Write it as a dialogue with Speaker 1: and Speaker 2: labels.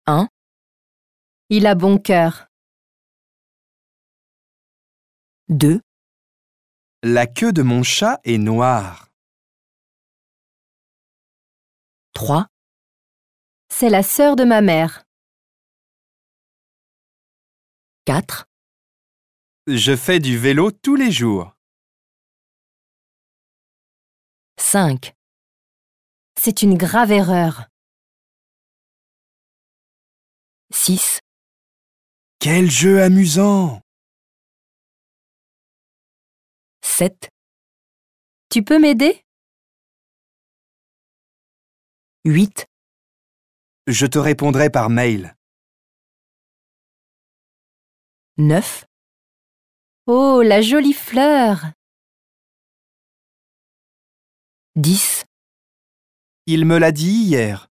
Speaker 1: 1. Il a bon cœur. 2.
Speaker 2: La queue de mon chat est noire.
Speaker 1: 3. C'est la sœur de ma mère. 4.
Speaker 2: Je fais du vélo tous les jours.
Speaker 1: 5. C'est une grave erreur. 6.
Speaker 2: Quel jeu amusant!
Speaker 1: 7. Tu peux m'aider? 8.
Speaker 2: Je te répondrai par mail.
Speaker 1: 9. Oh, la jolie fleur! 10.
Speaker 2: Il me l'a dit hier.